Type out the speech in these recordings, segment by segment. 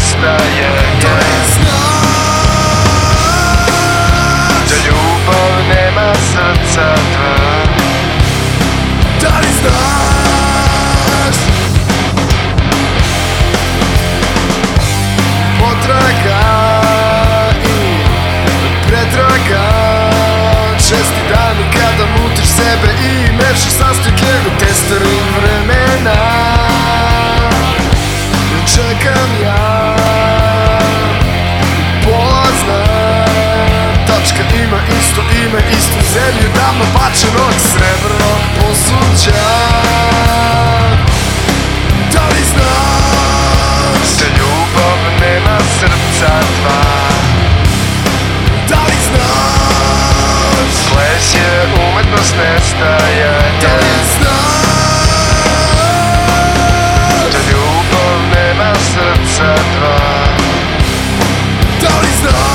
nestaje. Da li znaš da ljubav nema srca dva? Da li znaš potraga i pretraga, česti dani kada mutiš sebe i mešaš sastojke u testeru vremena. Čekam ja, pola znam, tačka ima isto ime, istu zemlju davno bačenog srebrnog posuđa. Da li znaš da ljubav nema srca dva? Da li znaš Ples je umetnost nestajanja. Da li znaš da ljubav nema srca dva? Da li znaš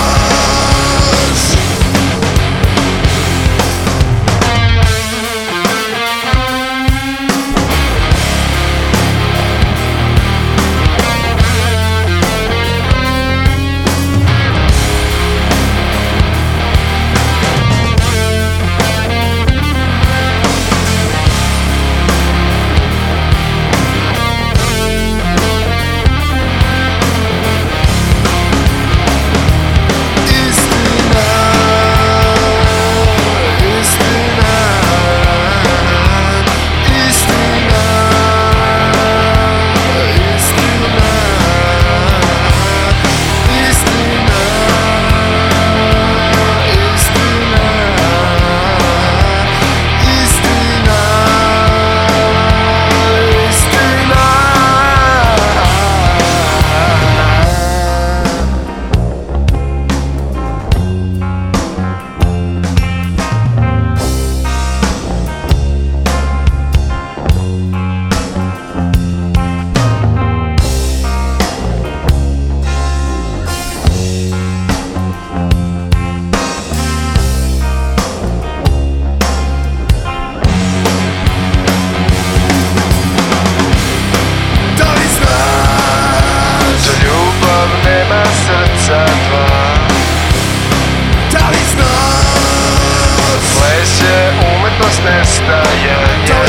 Ples je umetnost nestajanja.